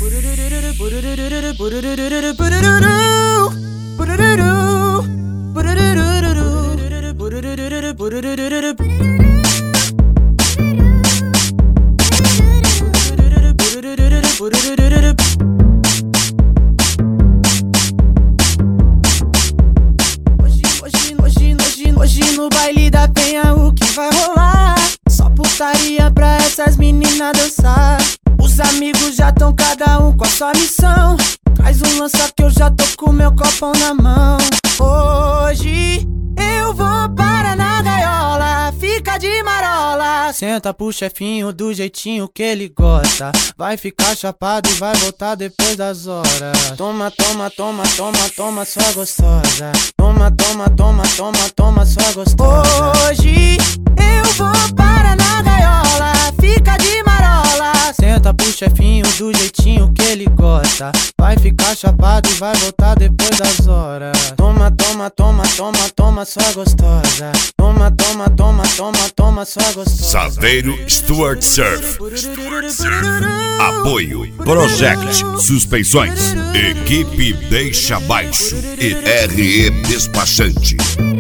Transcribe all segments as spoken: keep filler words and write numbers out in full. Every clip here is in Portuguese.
Hoje no baile da penha o que vai rolar? Só putaria pra essas meninas dançar. Os amigos já tão cada um com a sua missão. Traz um lança que eu já tô com meu copão na mão. Hoje eu vou para na gaiola, fica de marola. Senta pro chefinho do jeitinho que ele gosta. Vai ficar chapado e vai voltar depois das horas. Toma, toma, toma, toma, toma, sua gostosa. Toma, toma, toma, toma, toma, sua gostosa. Hoje eu vou para na gaiola, fica de marola. Senta pro chefinho do jeitinho que ele gosta. Vai ficar chapado e vai voltar depois das horas. Toma, toma, toma, toma, toma, sua gostosa. Toma, toma, toma, toma, toma, sua gostosa. Saveiro Stuart Surf. Apoio Project Suspensões, Equipe Deixa Baixo e R E Despachante.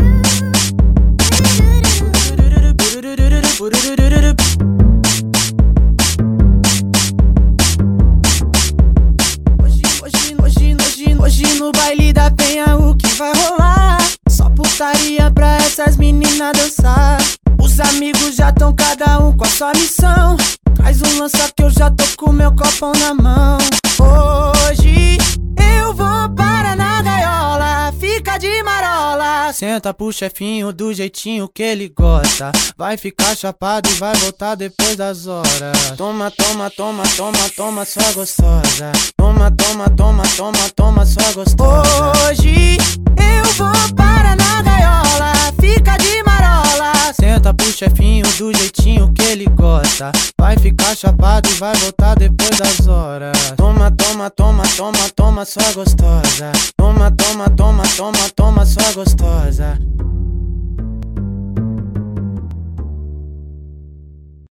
Hoje no baile da penha o que vai rolar? Só putaria pra essas meninas dançar. Os amigos já tão cada um com a sua missão. Traz um lança que eu já tô com meu copão na mão. Hoje eu vou para na gaiola, fica de marola. Senta pro chefinho do jeitinho que ele gosta. Vai ficar chapado e vai voltar depois das horas. Toma, toma, toma, toma, toma, sua gostosa. Toma, toma, toma, toma, toma, sua gostosa. Hoje eu vou para na gaiola, fica de marola. Senta pro chefinho do jeitinho que ele gosta. Vai ficar chapado e vai voltar depois das horas. Toma, toma, toma, toma, toma, sua gostosa. Toma, toma, toma, toma, toma, sua gostosa.